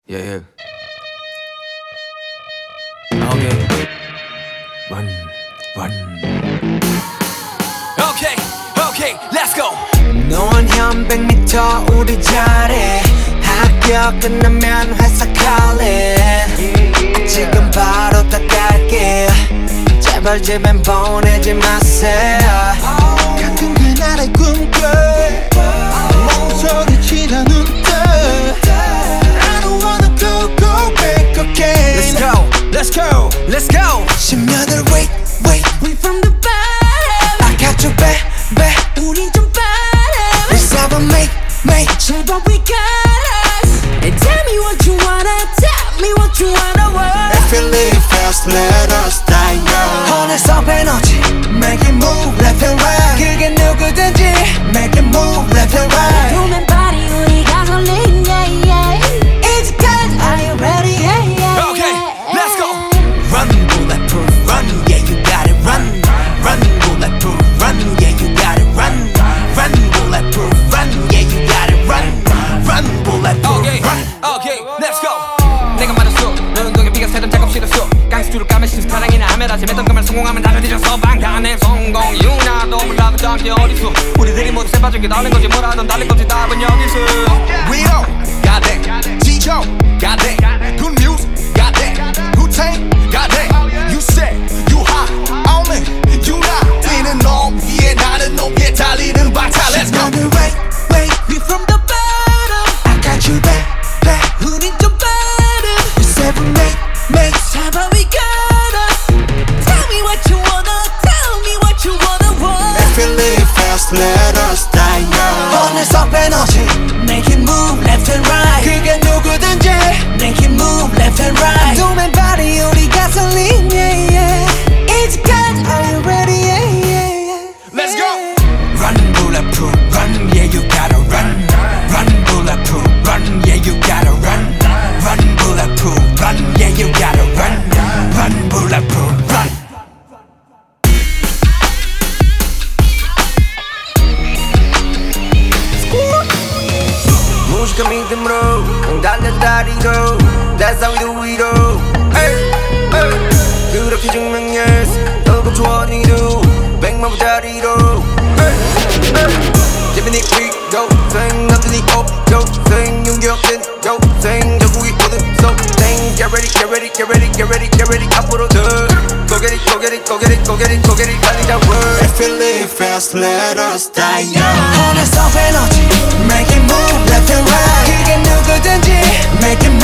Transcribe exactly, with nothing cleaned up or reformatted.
Yeah, yeah. Okay. Run, run. Okay, okay, let's go. 너는 한 백 미터 우리 자리 학교 끝나면 회사 calling 지금 바로 다 갈게 제발 집엔 보내지 마세요 같은 그날의 꿈꿔 멍청이치라는 듯 I don't wanna go go back again Let's go, let's go, let's go. 십 년을 wait wait We from the bottom I got you back back 우린 좀 빠름 We seven make make 제발 we got us And tell me what you wanna Tell me what you wanna want If you live fast let us die young 어느새 에너지 Make it move left and right 그게 누구든지 Make it move left and right 보면 party 우리 가솔린 yeah yeah It's good Are you ready yeah yeah Okay, yeah, let's go. yeah. Run, bulletproof, run, yeah, you got it, run. Run, bulletproof, run, yeah, you got it, run. Run, bulletproof, run, yeah, you got it, run. Run, bulletproof, Okay, run. okay, let's go. 내가 말했어 너는 독에 비가 새던 작업 싫었어 깡스주를 까면 신사랑이나 하면 아침했던 그말 성공하면 다들 뒤져서 방탄의 성공 유나도 몰라도 잠시 어딨어 우리들이 모두 새빠지게 달린 거지 뭐라던 달린 거지 답은 여기 있어 We don't got that. G-Cho got that. Good music got that. Wu-Tang got that. You said you hot, only you not. 뛰는 높이에 나는 높이에 달리는 박차. Let's go. 너를 wait wait We from the bottom I got you back back 우린 좀 빠름 We seven make make 제발 we got us Tell me what you wanna Tell me what you wanna want If you live fast let us die young 어느새 에너지 Make it move left and right 그게 누구든지 Make it move left and right 도맨 party 우리 가솔린 yeah yeah It's good Are you ready yeah yeah yeah Let's go. Run, bulletproof, run, yeah, you gotta run. Run, bulletproof, run, yeah, you gotta run. Run, bulletproof, run, yeah, you gotta run. Run, bulletproof, run. 무식한 믿음으로 응 달려다리로 That's how we do it all hey, hey. 그렇게 증명했어 너고 조언이도 백만 부자리로 hey, hey. 재민이 위로 생 남들이 없죠 생 윤기없는 조생 전국이 모든 소생 Get ready get ready get ready get ready get ready 앞으로 더 Go get it go get it go get it go get it go get it 달리자 word If you live fast let us die young 어느새 에너지 Make it move left and right 그게 누구든지 Make it